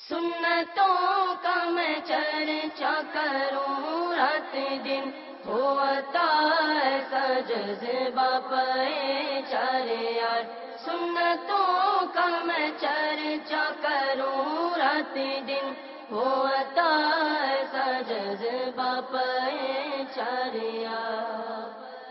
سنتوں کا میں چرچا کروں رات دن، ہوتا ایسا جذبہ پائے چارے یار. سنتوں کا میں چرچا کروں رات دن، ہوتا ایسا جذبہ پائے چارے یار.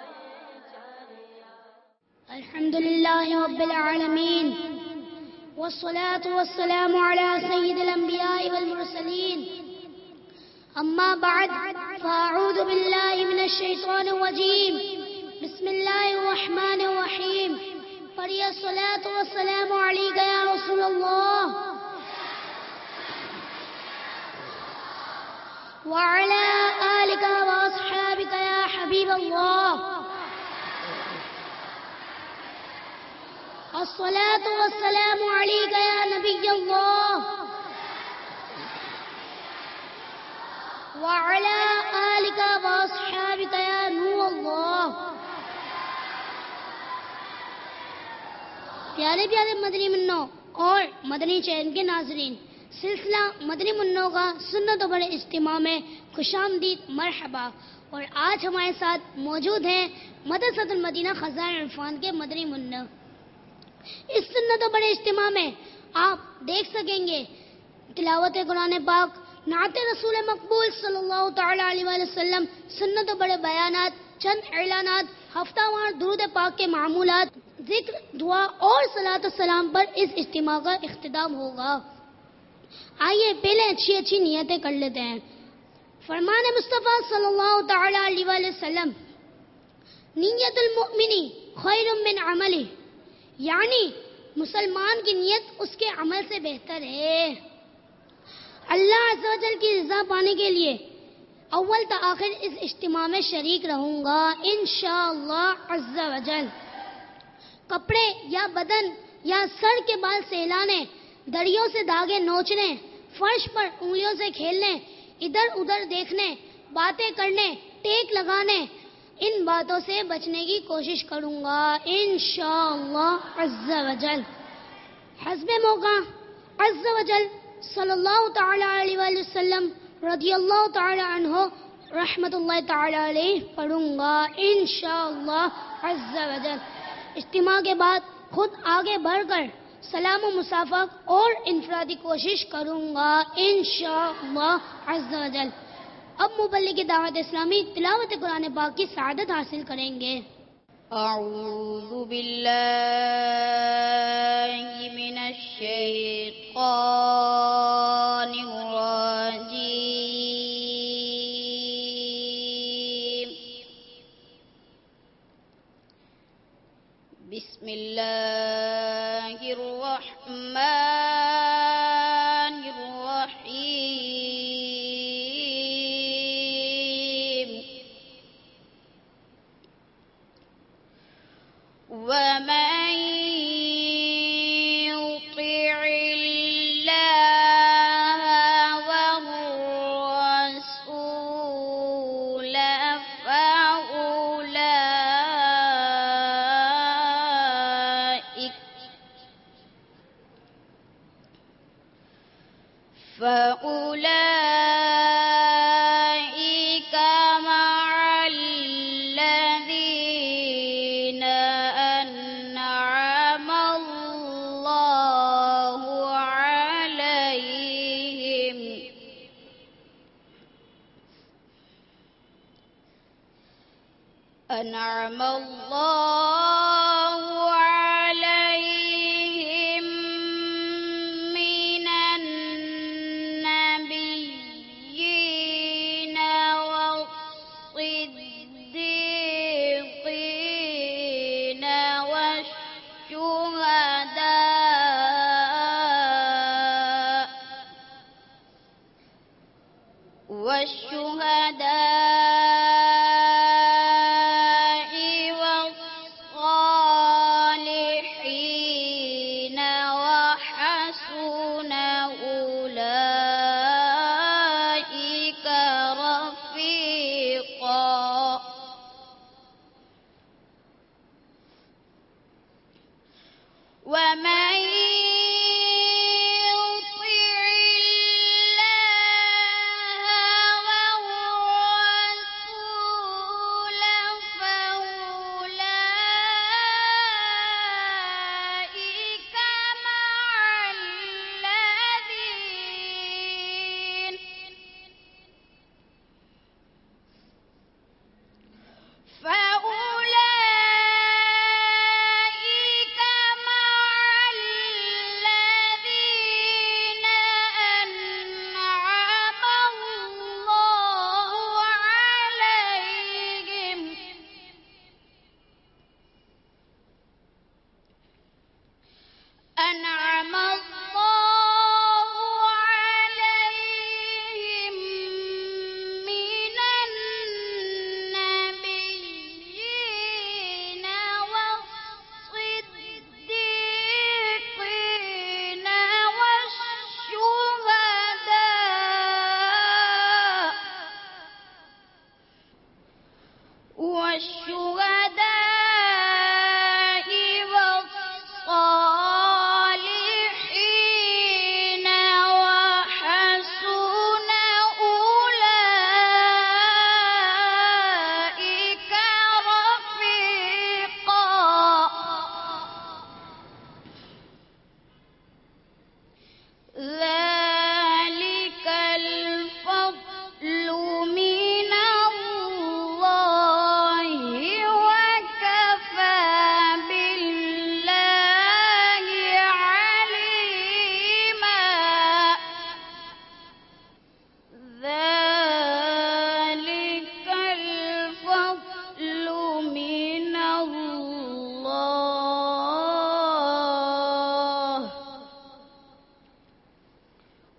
الحمد لله رب العالمين، والصلاة والسلام على سيد الأنبياء والمرسلين. أما بعد، فأعوذ بالله من الشيطان الرجيم. بسم الله الرحمن الرحيم. پڑھیے الصلاة والسلام عليك يا رسول الله وعلى آلك وأصحابك يا حبيب الله. الصلاة والسلام عليك يا نبي الله وعلى آلك وأصحابك يا نور الله. پیارے پیارے مدنی منوں اور مدنی چین کے ناظرین، سلسلہ مدنی منوں کا سنتوں بڑے اجتماع میں خوش آمدید، مرحبا. اور آج ہمارے ساتھ موجود ہیں مدرسۃ المدینہ خزائن عرفان کے مدنی منوں. اس سنتوں بڑے اجتماع میں آپ دیکھ سکیں گے تلاوت قرآن پاک، نعت رسول مقبول صلی اللہ تعالی علیہ وآلہ وسلم، سنتوں بڑے بیانات، چند اعلانات، ہفتہ وار درود پاک کے معمولات، ذکر، دعا اور صلاۃ السلام پر اس اجتماع کا اختتام ہوگا. آئیے پہلے اچھی اچھی نیتیں کر لیتے ہیں. فرمان مصطفیٰ صلی اللہ تعالی علیہ وآلہ وسلم، نیت المؤمن خیر من عملہ، یعنی مسلمان کی نیت اس کے عمل سے بہتر ہے. اللہ عز و جل کی رضا پانے کے لیے اول تا آخر اس اجتماع میں شریک رہوں گا انشاءاللہ عز و جل. کپڑے یا بدن یا سر کے بال سہلانے، دڑیوں سے دھاگے نوچنے، فرش پر انگلیوں سے کھیلنے، ادھر ادھر دیکھنے، باتیں کرنے، ٹیک لگانے، ان باتوں سے بچنے کی کوشش کروں گا انشاءاللہ عز و جل. حسب موقع عز و جل صلی اللہ تعالی علیہ وآلہ وسلم رضی اللہ تعالی عنہ رحمت اللہ تعالی علیہ پڑھوں گا انشاءاللہ عز و جل. اجتماع کے بعد خود آگے بڑھ کر سلام و مصافحہ اور انفرادی کوشش کروں گا انشاءاللہ عز و جل. اب مبلغ دعوت اسلامی تلاوت قرآن پاک کی سعادت حاصل کریں گے. اعوذ باللہ من الشیطان الرجیم. بسم اللہ الرحمن الرحیم. ومن يطع الله والرسول فأولئك مع الذين أنعم الله عليهم من النبيين والصديقين والشهداء والصالحين وحسن أولئك رفيقا. ومن يطع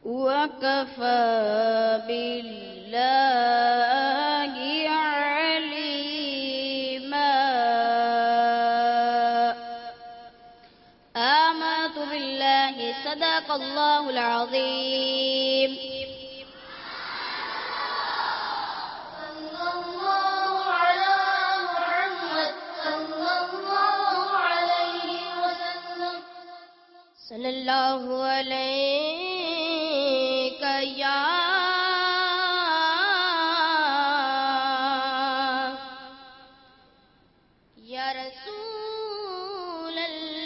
وكفى بالله عليما آمنت بالله صدق الله العظيم صلی اللہ علیہ یا رسول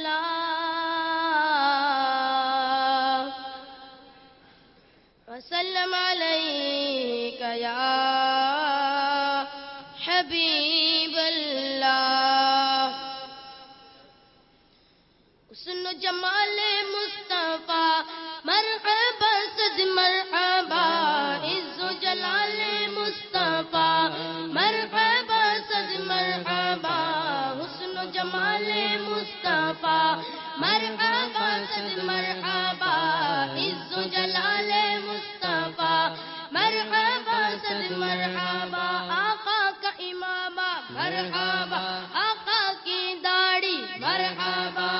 اللہ وسلم علیک یا حبیب اللہ حسن و جمال مصطفیٰ مرحبا صد مرحبا عز و جلال مصطفیٰ مرحبا صد مرحبا حسن و جمال مصطفیٰ مرحبا صد مرحبا عز و جلال مصطفیٰ مرحبا صد مرحبا آقا کا امامہ مرحبا آقا کی داڑھی مرحبا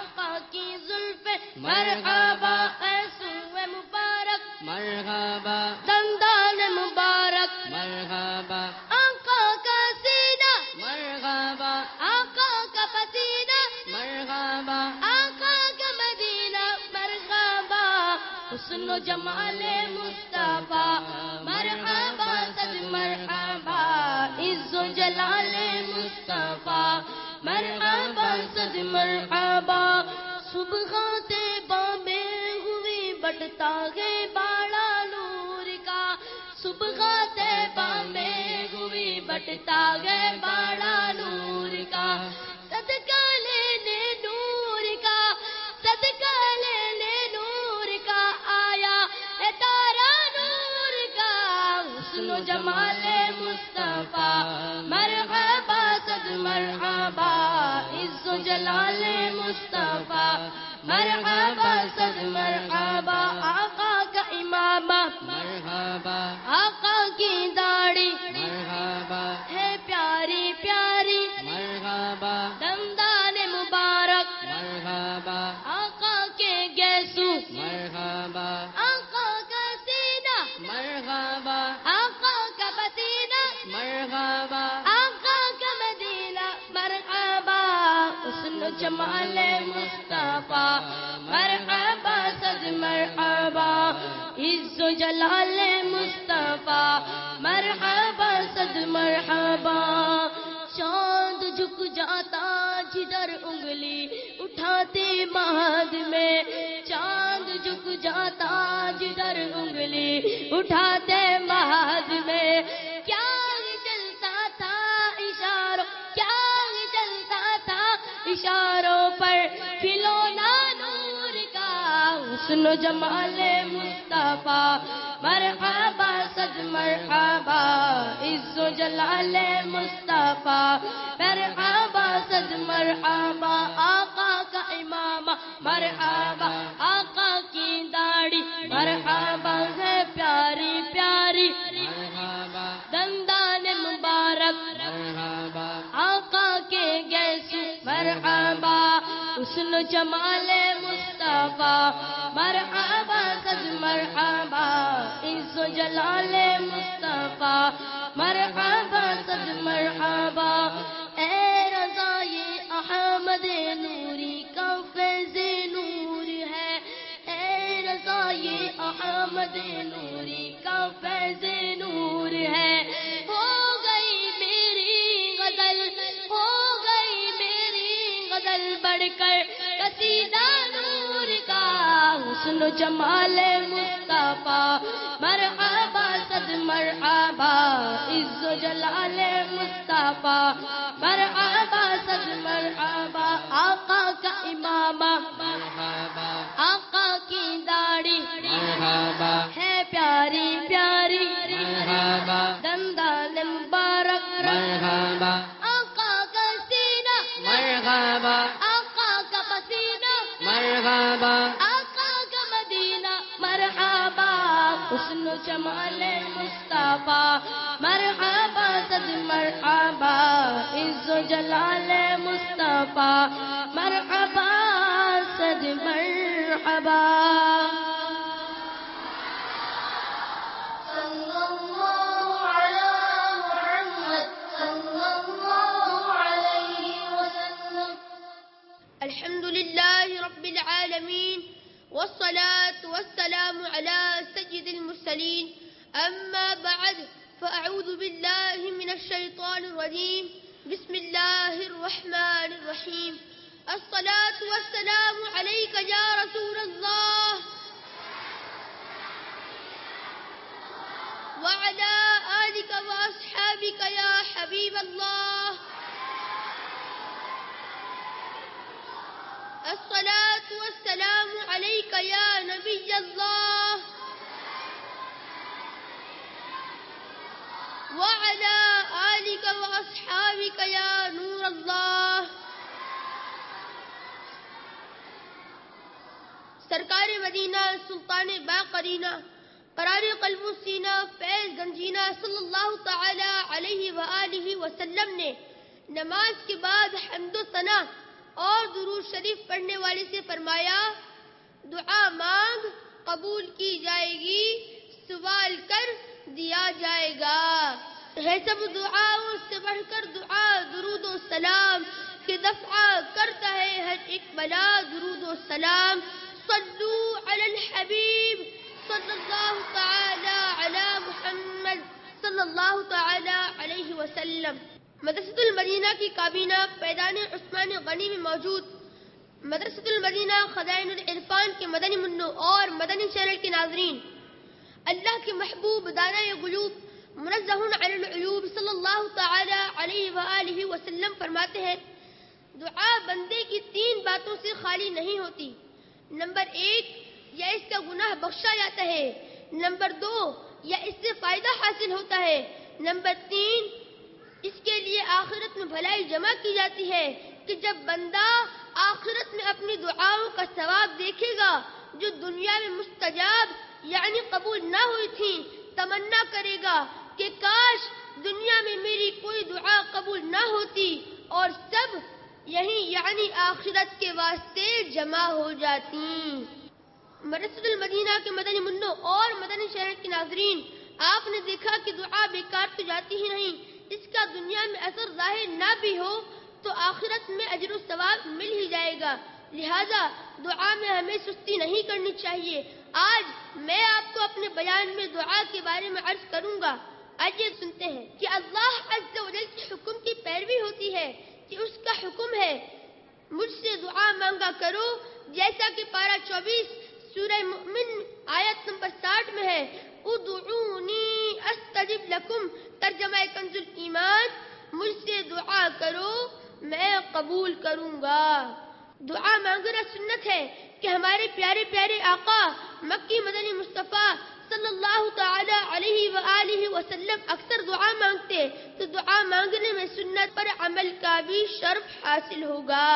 مرحبا ایسو مبارک مرحبا دندان مبارک مرحبا آقا کا سینہ مرحبا آقا کا پسینہ مرحبا آقا کا مدینہ مرحبا حسن و جمال مصطفیٰ مرحبا صد مرحبا عز و جلال مصطفیٰ مرحبا صد مرحبا صبح میں ہوئی بٹتا ہے باڑا نور کا صبح میں ہوئی بٹتا ہے باڑا نور کا صدقہ لینے نور کا صدقہ لینے نور کا آیا ہے تارا نور کا حسن و جمال مصطفیٰ مرحبا صد مرحبا عز و جلال مصطفیٰ مرحبا صد مرحبا آقا کا امامہ مرحبا آقا کی داڑھی مرحبا ہے پیاری پیاری مرحبا دندان مبارک مرحبا آقا کے گیسو مرحبا آقا کا سینہ مرحبا آقا کا پسینہ مرحبا آقا کا مدینہ مرحبا حسن و جمال مصطفیٰ مرحبا صد مرحبا عز و جلال مصطفیٰ مرحبا صد مرحبا چاند جھک جاتا جدھر انگلی اٹھاتے مہد میں چاند جھک جاتا جدھر انگلی اٹھاتے مہد میں کیا چلتا تھا اشاروں کیا چلتا تھا اشاروں پر کھلونا نور کا حسن و جمال مصطفیٰ مرحبا صد مرحبا عز و جلال مصطفیٰ مرحبا صد مرحبا آقا کا امامہ مرحبا آقا کی داڑھی مرحبا ہے پیاری پیاری مرحبا دندان مبارک مرحبا آقا کے گیسو مرحبا حسن و جمال مصطفیٰ مرحبا صد مرحبا عز و جلال مصطفیٰ مرحبا صد مرحبا اے رضائے احمد نوری کا فیض نور ہے اے رضائے احمد نوری کا فیض نور ہے ہو گئی میری غزل ہو گئی میری غزل بڑھ کر قصیدہ نور کا حسن و جمال مصطفیٰ مرحبا صد مرحبا عز و جلال مصطفیٰ مرحبا صد مرحبا آقا کا امامہ مرحبا آقا کی داڑھی مرحبا ہے پیاری پیاری مرحبا دندان مبارک مرحبا آقا کا سینہ مرحبا آقا کا پسینہ مرحبا آقا کا مدینہ مرحبا حسن و جمال مصطفیٰ مرحبا صد مرحبا عز و جلال مصطفیٰ مرحبا صد مرحبا الحمد لله رب العالمين والصلاة والسلام على سيد المرسلين أما بعد فأعوذ بالله من الشيطان الرجيم بسم الله الرحمن الرحيم الصلاة والسلام عليك يا رسول الله وعلى آلك وأصحابك يا حبيب الله الصلاة والسلام عليك يا نبي الله وعلى آلك وأصحابك يا نور الله سرکار مدینہ سلطان باقرینہ قرار قلب و سینہ فیض گنجینہ صلی اللہ تعالی علیہ وآلہ وسلم نے نماز کے بعد حمد و ثنا اور درود شریف پڑھنے والے سے فرمایا دعا مانگ قبول کی جائے گی سوال کر دیا جائے گا ہے سب دعاؤں سے بڑھ کر دعا درود و سلام کہ دفع کرتا ہے ہر ایک بلا درود و سلام صلو علی الحبیب صلی اللہ تعالی علی محمد صلی اللہ تعالی علیہ وسلم مدرسۃ المدینہ کی کابینہ پیدان عثمان غنی میں موجود مدرسۃ المدینہ خزائن العرفان کے مدنی منوں اور مدنی چینل کے ناظرین، اللہ کے محبوب دانا غیوب منزہ عن العیوب صلی اللہ تعالی علیہ وآلہ وسلم فرماتے ہیں دعا بندے کی 3 باتوں سے خالی نہیں ہوتی۔ نمبر 1، یا اس کا گناہ بخشا جاتا ہے۔ نمبر 2، یا اس سے فائدہ حاصل ہوتا ہے۔ نمبر 3، اس کے لیے آخرت میں بھلائی جمع کی جاتی ہے کہ جب بندہ آخرت میں اپنی دعاؤں کا ثواب دیکھے گا جو دنیا میں مستجاب یعنی قبول نہ ہوئی تھیں، تمنا کرے گا کہ کاش دنیا میں میری کوئی دعا قبول نہ ہوتی اور سب یہی یعنی آخرت کے واسطے جمع ہو جاتی۔ مدرسۃ المدینہ کے مدنی منوں اور مدنی شہر کے ناظرین، آپ نے دیکھا کہ دعا بیکار تو جاتی ہی نہیں، اس کا دنیا میں اثر ظاہر نہ بھی ہو تو آخرت میں اجر و ثواب مل ہی جائے گا، لہذا دعا میں ہمیں سستی نہیں کرنی چاہیے۔ آج میں آپ کو اپنے بیان میں دعا کے بارے میں عرض کروں گا۔ آئیے سنتے ہیں کہ اللہ عز و جل کے حکم کی پیروی ہوتی ہے کہ اس کا حکم ہے مجھ سے دعا مانگا کرو، جیسا کہ پارہ 24 سورہ مؤمن آیت نمبر 60 میں ہے ادعونی استجب لکم، ترجمہ کنز الایمان، مجھ سے دعا کرو میں قبول کروں گا۔ دعا مانگنا سنت ہے کہ ہمارے پیارے پیارے آقا مکی مدنی مصطفیٰ صلی اللہ تعالی علیہ وآلہ وسلم اکثر دعا مانگتے، تو دعا مانگنے میں سنت پر عمل کا بھی شرف حاصل ہوگا۔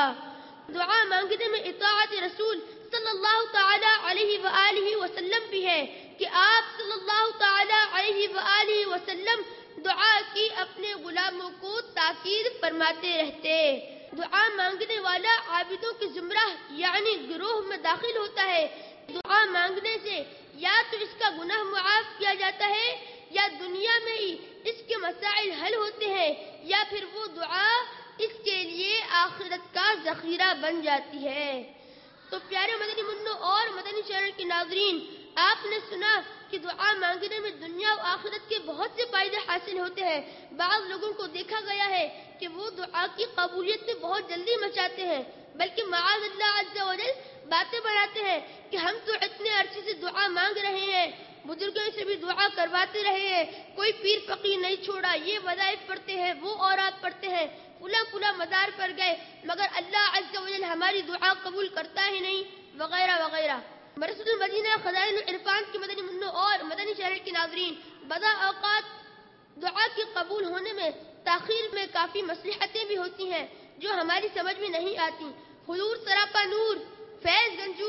دعا مانگنے میں اطاعت رسول صلی اللہ تعالی علیہ وآلہ وسلم بھی ہے کہ آپ صلی اللہ تعالی علیہ وآلہ وسلم دعا کی اپنے غلاموں کو تاکید فرماتے رہتے۔ دعا مانگنے والا عابدوں کے زمرہ یعنی گروہ میں داخل ہوتا ہے۔ دعا مانگنے سے یا تو اس کا گناہ معاف کیا جاتا ہے یا دنیا میں ہی اس کے مسائل حل ہوتے ہیں، یا پھر وہ دعا اس کے لیے آخرت کا ذخیرہ بن جاتی ہے۔ تو پیارے مدنی منوں اور مدنی چینل کے ناظرین، آپ نے سنا کہ دعا مانگنے میں دنیا و آخرت کے بہت سے فائدے حاصل ہوتے ہیں۔ بعض لوگوں کو دیکھا گیا ہے کہ وہ دعا کی قبولیت میں بہت جلدی مچاتے ہیں، بلکہ معاذ اللہ عز و جل باتیں بناتے ہیں کہ ہم تو اتنے عرصے سے دعا مانگ رہے ہیں، بزرگوں سے بھی دعا کرواتے رہے ہیں، کوئی پیر فقیر نہیں چھوڑا، یہ وظائف پڑھتے ہیں، وہ اوراد پڑھتے ہیں، فلاں مزار پر گئے مگر اللہ عز و جل ہماری دعا قبول کرتا ہی نہیں، وغیرہ وغیرہ۔ مدرسۃ المدینہ خزائن العرفان کے مدنی منوں اور مدنی شہر کے ناظرین، بعض اوقات دعا کے قبول ہونے میں تاخیر میں کافی مصلحتیں بھی ہوتی ہیں جو ہماری سمجھ میں نہیں آتی۔ حضور سراپا نور فیض گنجور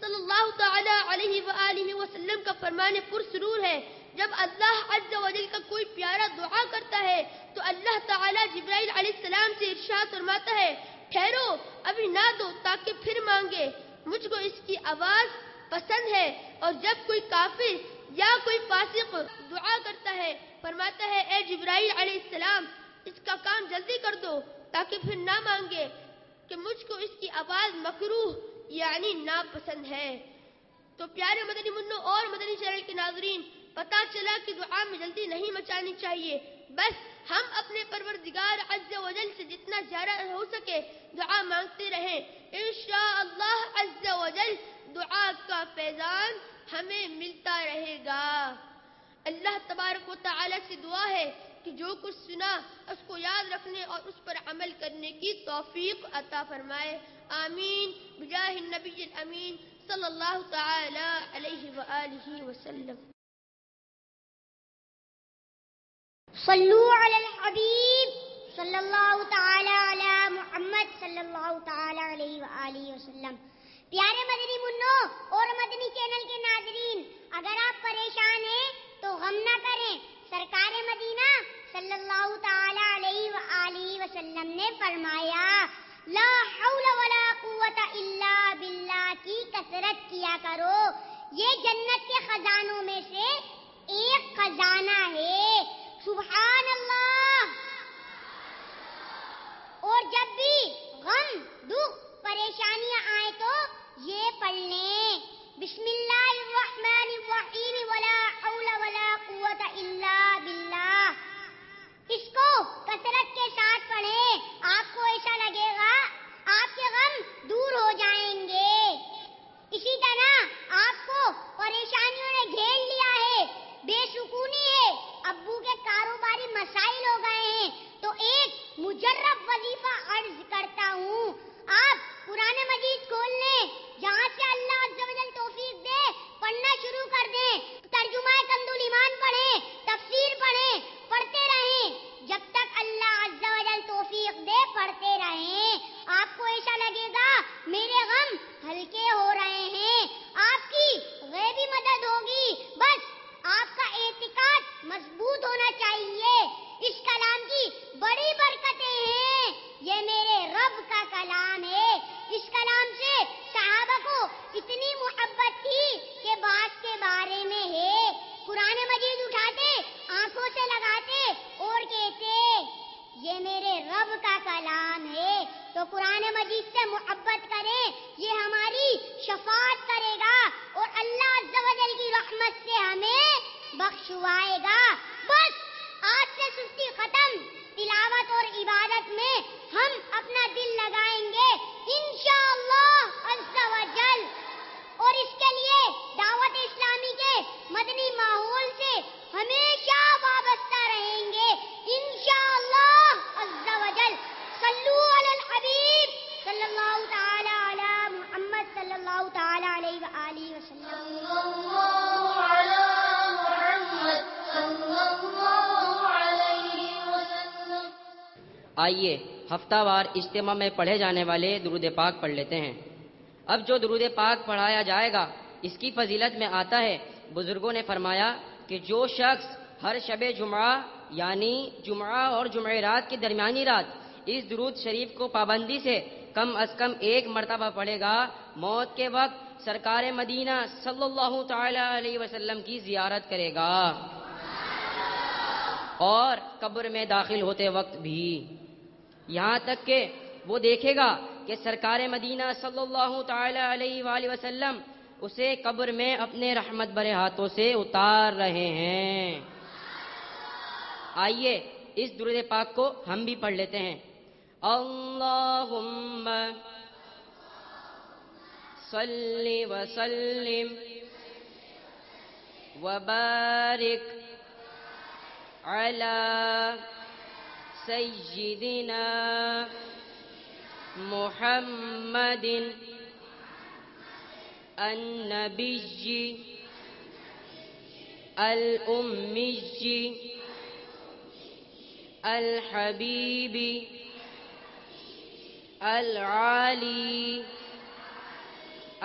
صلی اللہ تعالی علیہ وآلہ وسلم کا فرمان پرسرور ہے، جب اللہ عز و جل کا کوئی پیارا دعا کرتا ہے تو اللہ تعالی جبرائیل علیہ السلام سے ارشاد فرماتا ہے، ٹھہرو ابھی نہ دو تاکہ پھر مانگے، مجھ کو اس کی آواز پسند ہے۔ اور جب کوئی کافر یا کوئی فاسق دعا کرتا ہے فرماتا ہے، اے جبرائیل علیہ السلام اس کا کام جلدی کر دو تاکہ پھر نہ مانگے کہ مجھ کو اس کی آواز مکروہ یعنی ناپسند ہے۔ تو پیارے مدنی منوں اور مدنی چینل کے ناظرین، پتا چلا کہ دعا میں جلدی نہیں مچانی چاہیے، بس ہم اپنے پروردگار عز و جل سے جتنا زیادہ ہو سکے دعا مانگتے رہیں، انشاءاللہ عز و جل دعا کا فیضان ہمیں ملتا رہے گا۔ اللہ تبارک و تعالی سے دعا ہے کہ جو کچھ سنا اس کو یاد رکھنے اور اس پر عمل کرنے کی توفیق عطا فرمائے، آمین بجاہ النبی الامین صلی اللہ تعالی علیہ وآلہ وسلم۔ صلو علی الحبیب صلی اللہ تعالی علی محمد صلی اللہ تعالی علیہ وآلہ وسلم۔ پیارے مدنی منوں اور مدنی چینل کے ناظرین، اگر آپ پریشان ہیں تو غم نہ کریں، سرکار مدینہ صلی اللہ تعالی علیہ وآلہ وسلم نے فرمایا، لا حول ولا قوت الا باللہ کی کثرت کیا کرو، یہ جنت کے خزانوں میں سے ایک خزانہ ہے، سبحان اللہ۔ اور جب بھی غم، دکھ، پریشانیاں آئیں تو یہ پڑھ لیں، بسم اللہ الرحمن الرحیم ولا حول ولا قوت الا باللہ۔ اس کو کثرت کے ساتھ پڑھیں، آپ کو ایسا لگے گا آپ کے غم دور ہو جائیں گے۔ اسی طرح آپ کو پریشانیوں نے گھیر لیا ہے، بے سکونی ہے، ابو کے کاروباری مسائل ہو گئے ہیں، تو ایک مجرب وظیفہ عرض کرتا ہوں، آپ قرآن مجید کھول لیں، جہاں سے اللہ عز و جل توفیق دے پڑھنا شروع کر دیں، ترجمہ کنز الایمان پڑھیں، تفسیر پڑھیں، پڑھتے رہیں جب تک اللہ عز و جل توفیق دے، پڑھتے رہیں، آپ کو ایسا لگے گا میرے غم ہلکے ہو رہے ہیں، آپ کی غیبی مدد ہوگی، بس آپ کا اعتقاد مضبوط ہونا چاہیے۔ اس کلام کی بڑی برکتیں ہیں، یہ میرے رب کا کلام ہے۔ اس کلام سے صحابہ کو اتنی محبت تھی کہ بات کے بارے میں ہے، قرآن مجید اٹھاتے، آنکھوں سے لگاتے اور کہتے یہ میرے رب کا کلام ہے۔ تو قرآن مجید سے محبت کریں، یہ ہماری شفاعت کرے گا اور اللہ عز و جل کی رحمت سے ہمیں بخشوائے گا۔ بس آج سے سستی ختم، تلاوت اور عبادت میں ہم اپنا دل لگائیں گے انشاءاللہ عز و جل، اور اس کے لیے دعوت اسلامی کے مدنی ماحول سے ہمیشہ وابستہ رہیں گے انشاءاللہ عز و جل۔ صلو علی الحبیب صلی اللہ تعالی علی محمد صلی اللہ تعالی علیہ وآلہ وسلم۔ آئیے ہفتہ وار اجتماع میں پڑھے جانے والے درود پاک پڑھ لیتے ہیں۔ اب جو درود پاک پڑھایا جائے گا اس کی فضیلت میں آتا ہے، بزرگوں نے فرمایا کہ جو شخص ہر شب جمعہ یعنی جمعہ اور جمعرات کی درمیانی رات اس درود شریف کو پابندی سے کم از کم ایک مرتبہ پڑھے گا، موت کے وقت سرکار مدینہ صلی اللہ تعالی علیہ وسلم کی زیارت کرے گا، اور قبر میں داخل ہوتے وقت بھی، یہاں تک کہ وہ دیکھے گا کہ سرکار مدینہ صلی اللہ تعالی علیہ وآلہ وسلم اسے قبر میں اپنے رحمت بھرے ہاتھوں سے اتار رہے ہیں۔ آئیے اس درود پاک کو ہم بھی پڑھ لیتے ہیں۔ اللہم صلی وسلم وبارک علی سیدنا محمد النبی الأمی الحبیب العالی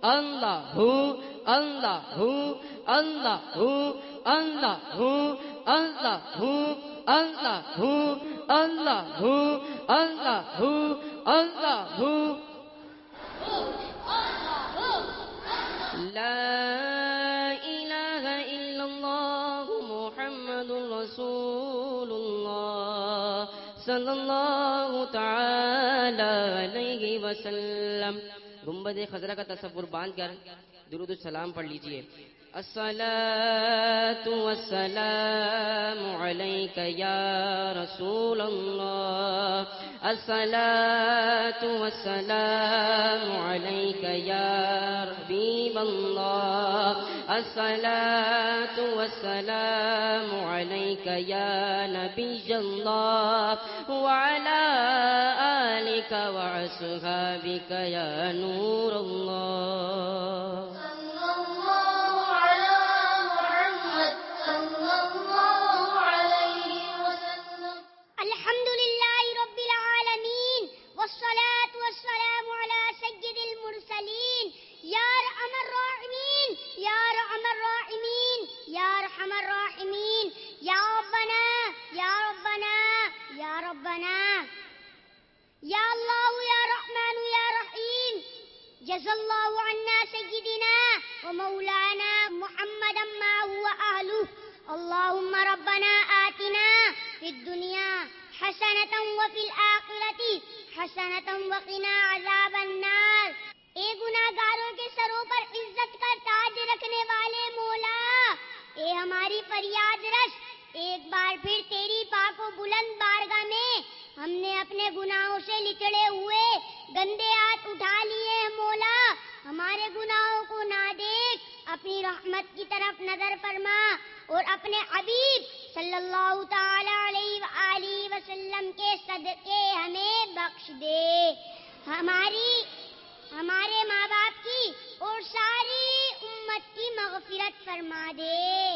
اللہ اللہ اللہ اللہ اللہ اللہ اللہ اللہ اللہ لا الہ الا اللہ محمد رسول اللہ صلی اللہ تعالی علیہ وسلم. گنبد خضرا کا تصور باندھ کر درود السلام پڑھ لیجئے. الصلاۃ والسلام علیک یا رسول اللہ. الصلاۃ والسلام علیک یا حبیب اللہ. الصلاۃ والسلام علیک یا نبی اللہ وعلی آلک واصحابک یا نور اللہ. والصلاة والسلام على سيد المرسلين يا أرحم الراحمين يا أرحم الراحمين يا أرحم الراحمين يا ربنا يا ربنا يا ربنا يا الله يا رحمن يا رحيم جزا الله عنا سيدنا ومولانا محمدا ما هو أهله. اللهم ربنا آتنا في الدنيا حسنة وفي الآخرة حسنة وقنا عذاب النار. اے گناہگاروں کے سروں پر عزت کا تاج رکھنے والے مولا، اے ہماری فریاد رس، ایک بار پھر تیری پاک و بلند بارگاہ میں ہم نے اپنے گناہوں سے لچڑے ہوئے گندے ہاتھ اٹھا لیے ہیں مولا. ہمارے گناہوں کو نہ دیکھ، اپنی رحمت کی طرف نظر فرما اور اپنے حبیب صلی اللہ تعالی علیہ وآلہ وسلم کے صدقے ہمیں بخش دے. ہمارے ماں باپ کی اور ساری امت کی مغفرت فرما دے.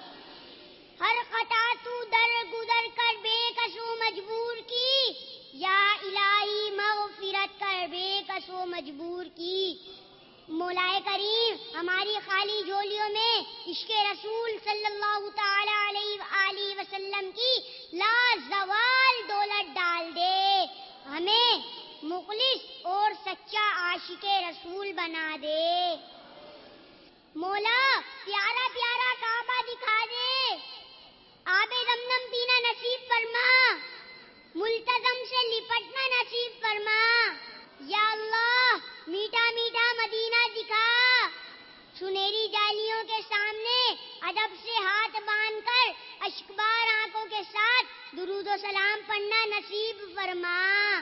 ہر خطا تو در گزر کر بے کسو مجبور کی، یا الہی مغفرت کر بے کسو مجبور کی. مولا کریم ہماری خالی جھولیوں میں عشق رسول صلی اللہ تعالی علیہ وآلہ وسلم کی لا زوال دولت ڈال دے. ہمیں مخلص اور سچا عاشق رسول بنا دے. مولا پیارا پیارا کعبہ دکھا دے، آب زمزم پینا نصیب فرما، ملتزم سے لپٹنا نصیب فرما. یا اللہ میٹھا میٹھا مدینہ دکھا، سنہری جالیوں کے سامنے ادب سے ہاتھ باندھ کر اشکبار آنکھوں کے ساتھ درود و سلام پڑھنا نصیب فرما.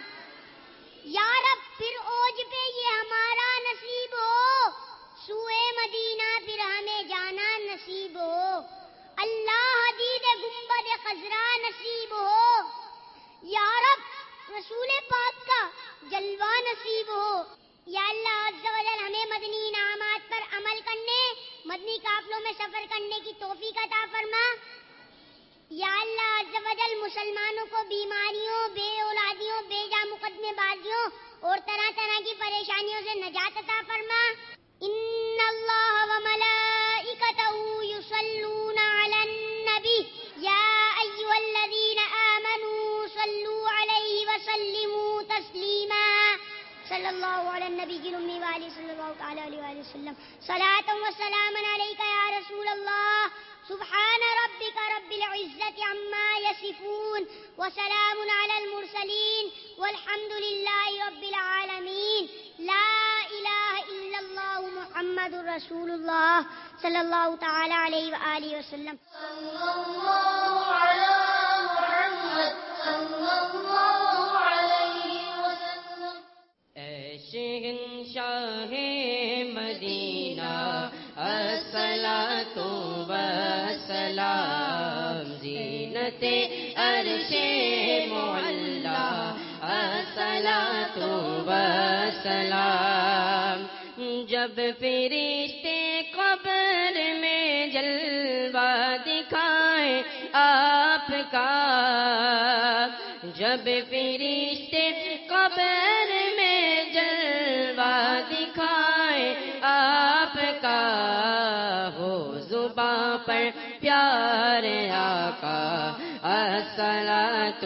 یا رب پھر اوج پہ یہ ہمارا نصیب ہو، سوئے مدینہ پھر ہمیں جانا نصیب ہو. اللہ حدید گنبد خضرا نصیب ہو. یا رب رسول پاک کا جلوہ نصیب ہو. یا اللہ عز و جل ہمیں مدنی انعامات پر عمل کرنے، مدنی قافلوں میں سفر کرنے کی توفیق عطا فرما. یا اللہ عز و جل مسلمانوں کو بیماریوں، بے اولادیوں، بے جا مقدمے بازیوں اور طرح طرح کی پریشانیوں سے نجات عطا فرما. ان اللہ و ملائکتہ یصلون علی النبی یا ایھا الذین آمنوا صلوا علیہ وسلموا تسلیما. صلی اللہ علی النبی الأمی وآلہ صلی اللہ تعالی علیہ وآلہ وسلم. صلاۃ و سلام علیک یا رسول اللہ. سبحان ربک رب العزة عما یصفون وسلام علی المرسلین والحمد للہ رب العالمین. لا الہ الا اللہ محمد رسول اللہ صلی اللہ تعالی علیہ وآلہ وسلم. صلی اللہ علی محمد صلی اللہ علیہ وسلم. اے شہنشاہ مدینہ الصلاۃ والسلام، زینت عرش معلا الصلاۃ والسلام. جب فرشتے قبر میں جلوہ دکھائیں آپ کا، جب فرشتے قبر میں جلوہ دکھائیں کا ہو زباں پر پیارے آقا الصلاۃ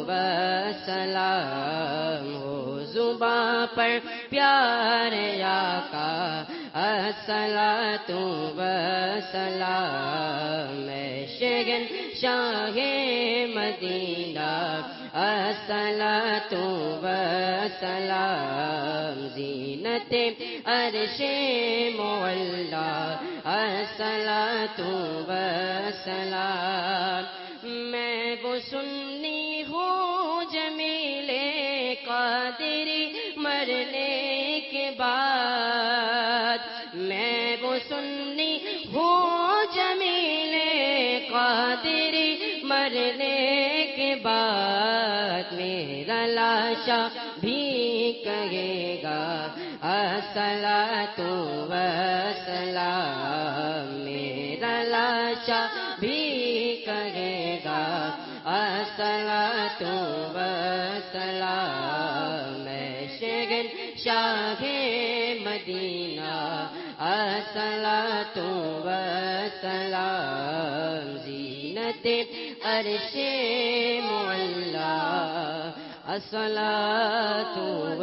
والسلام ہو زباں پر پیارے آقا الصلاۃ والسلام میں شگن شاہ مدینہ الصلاۃ والسلام زینت عرش مولا الصلاۃ والسلام میں وہ سنی ہوں جمیل قادری مرنے کے بعد میں وہ سنی ہوں جمیل قادری مرنے کے بعد میرا لاشا بھی کہے گا الصلاۃ والسلام میرا لاشا بھی کہے گا الصلاۃ والسلام میں شگن شاہ مدینہ الصلاۃ والسلام زینت عرش معلا الصلاۃ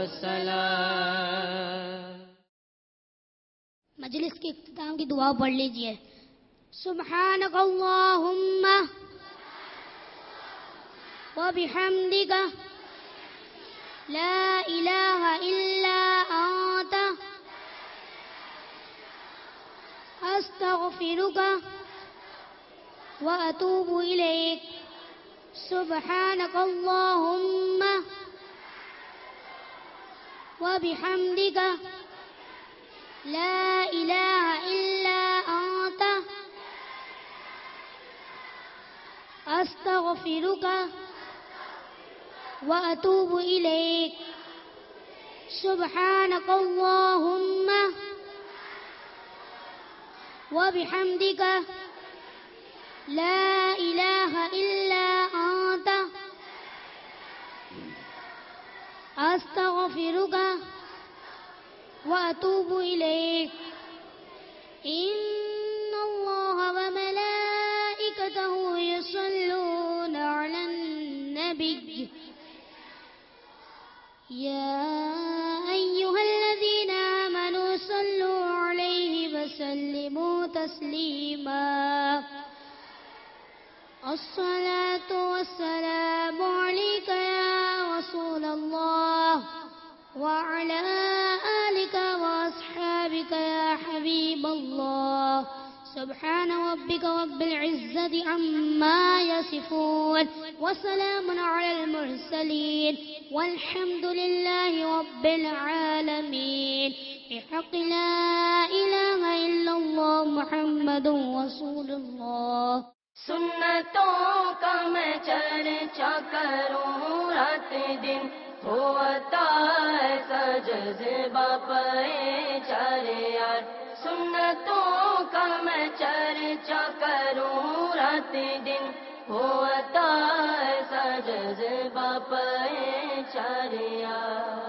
والسلام. مجلس کے اختتام کی دعا پڑھ لیجئے. سبحانک اللہم وبحمدک لا الہ الا انت استغفرک واتوب الیک. سبحانک اللہم وبحمدک لا الہ الا انت استغفرک واتوب الیک. سبحانک اللہم وبحمدک لا الہ الا انت استغفرک واتوب الیک. ان اللہ وملائکتہ یصلون علی النبی یا ایھا الذین آمنوا صلوا علیہ وسلموا تسلیما. الصلاة والسلام عليك يا رسول الله وعلى آلك وأصحابك يا حبيب الله. سبحان ربك رب العزة عما يصفون وسلام على المرسلين والحمد لله رب العالمين. بحق لا إله إلا الله محمد رسول الله. سنتوں کا میں چرچا کروں رات دن ہوتا ایسا جذبہ پائے چارے یار. سنتوں کا میں چرچا کروں رات دن ہوتا ایسا جذبہ پائے چارے یار.